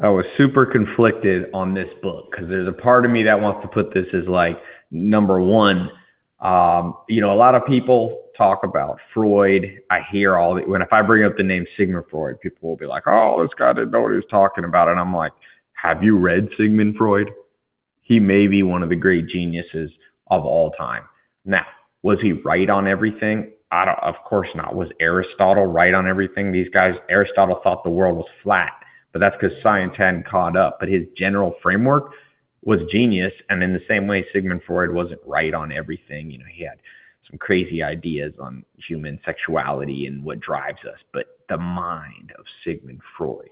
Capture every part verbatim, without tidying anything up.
I was super conflicted on this book because there's a part of me that wants to put this as like number one. Um, you know, a lot of people talk about Freud. I hear all the, when if I bring up the name Sigmund Freud, people will be like, "Oh, this guy didn't know what he was talking about," and I'm like, "Have you read Sigmund Freud? He may be one of the great geniuses of all time." Now, was he right on everything? I don't, of course not. Was Aristotle right on everything? These guys, Aristotle thought the world was flat, but that's because science hadn't caught up. But his general framework was genius. And in the same way, Sigmund Freud wasn't right on everything. You know, he had some crazy ideas on human sexuality and what drives us. But the mind of Sigmund Freud,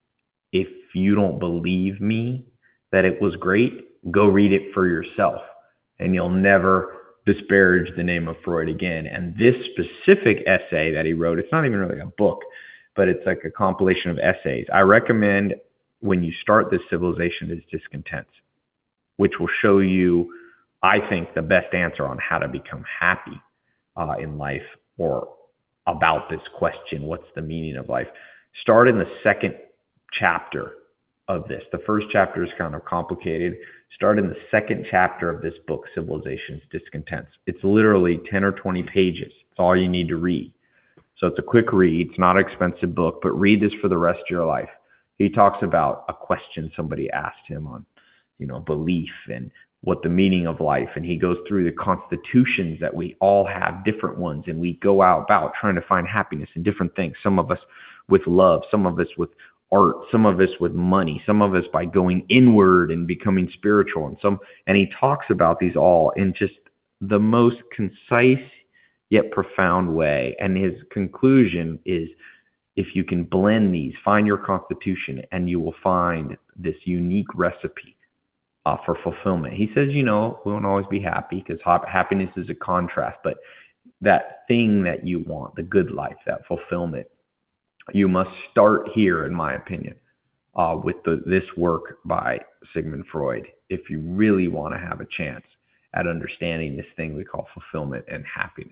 if you don't believe me that it was great, go read it for yourself. And you'll never disparage the name of Freud again. And this specific essay that he wrote, it's not even really a book, but it's like a compilation of essays. I recommend when you start this Civilization is Discontents, which will show you, I think, the best answer on how to become happy uh, in life, or about this question, what's the meaning of life? Start in the second chapter of this. The first chapter is kind of complicated. Start in the second chapter of this book, Civilization's Discontents. It's literally ten or twenty pages. It's all you need to read. So it's a quick read. It's not an expensive book, but read this for the rest of your life. He talks about a question somebody asked him on, you know, belief and what the meaning of life. And he goes through the constitutions that we all have, different ones, and we go out about trying to find happiness in different things. Some of us with love, some of us with art, some of us with money, some of us by going inward and becoming spiritual, and some, and he talks about these all in just the most concise yet profound way. And his conclusion is, if you can blend these, find your constitution, and you will find this unique recipe uh, for fulfillment. He says, you know, we won't always be happy because ha- happiness is a contrast, but that thing that you want, the good life, that fulfillment, you must start here, in my opinion, uh, with the, this work by Sigmund Freud, if you really want to have a chance at understanding this thing we call fulfillment and happiness.